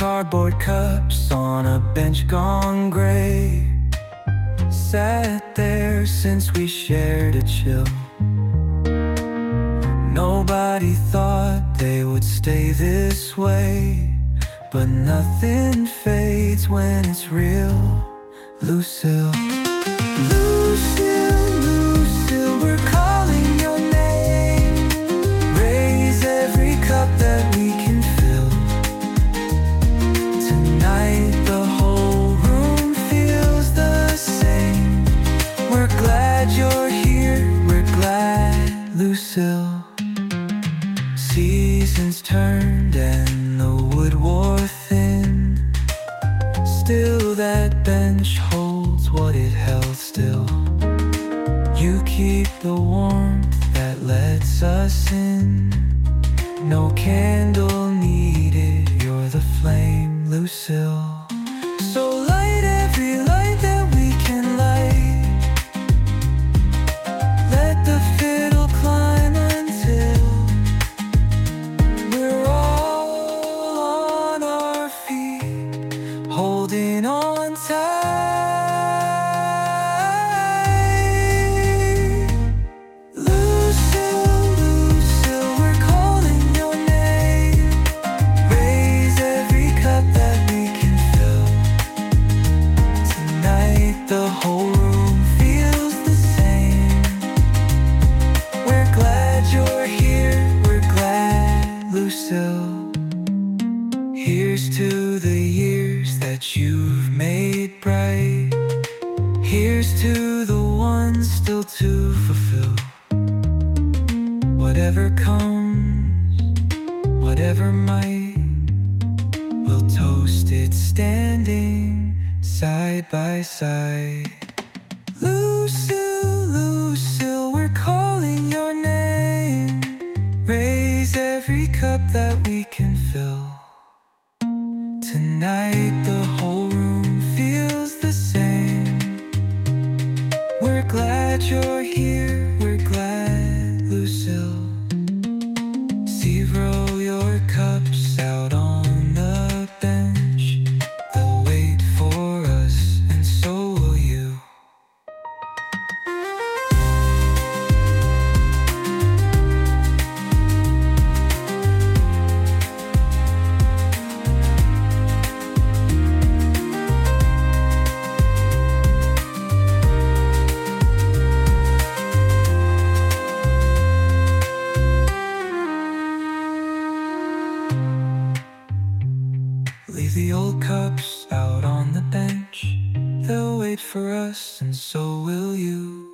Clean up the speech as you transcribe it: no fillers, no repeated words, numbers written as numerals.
cardboard cups on a bench gone gray. Sat there since we shared a chill. Nobody thought they would stay this way, but nothing fades when it's real. Lucille, Lucille, Lucille, we're calling your name. Raise every cup that we can fill. Tonight the whole room feels the same. We're glad you're here, we're glad, Lucille. Seasons turned and the wood wore thin. Still that bench holds what it held still. You keep the warmth that lets us in. No candle needed, you're the flame, Lucille. So light every light that we can light. Let the fiddle climb until we're all on our feet, holding on tight. Lucille, Lucille, we're calling your name. Raise every cup that we can fill. Tonight the whole room feels the same. We're glad you're here, we're glad, Lucille. Here's to the years that you've made bright. Here's to the ones still to fulfill. Whatever comes, whatever might, we'll toast it standing side by side. Lucille, Lucille, we're calling your name. Raise every cup that we can fill. Tonight the whole room feels the same. We're glad you're here, we're glad, Lucille. Zero your cups out on the bench. They'll wait for us, and so will you. Leave the old cups out on the bench. They'll wait for us, and so will you.